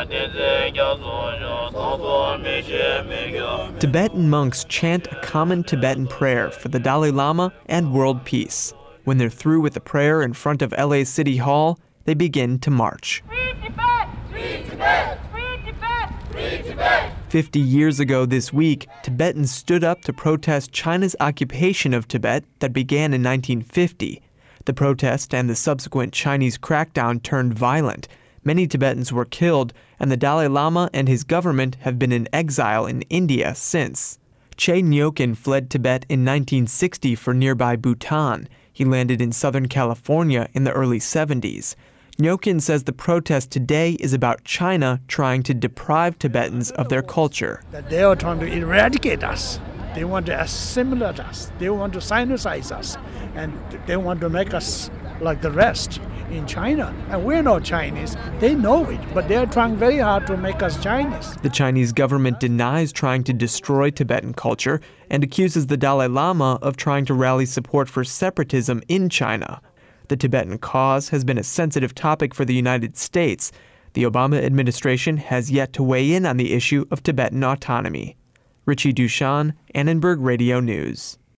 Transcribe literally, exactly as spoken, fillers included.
Tibetan monks chant a common Tibetan prayer for the Dalai Lama and world peace. When they're through with the prayer in front of L A City Hall, they begin to march. Free Tibet! Free Tibet! Free Tibet! Free Tibet! Fifty years ago this week, Tibetans stood up to protest China's occupation of Tibet that began in nineteen fifty. The protest and the subsequent Chinese crackdown turned violent. Many Tibetans were killed, and the Dalai Lama and his government have been in exile in India since. Che Nyokin fled Tibet in nineteen sixty for nearby Bhutan. He landed in Southern California in the early seventies. Nyokin says the protest today is about China trying to deprive Tibetans of their culture. That they are trying to eradicate us. They want to assimilate us. They want to Sinicize us. And they want to make us like the rest in China. And we're not Chinese. They know it, but they're trying very hard to make us Chinese. The Chinese government denies trying to destroy Tibetan culture and accuses the Dalai Lama of trying to rally support for separatism in China. The Tibetan cause has been a sensitive topic for the United States. The Obama administration has yet to weigh in on the issue of Tibetan autonomy. Richie Dushan, Annenberg Radio News.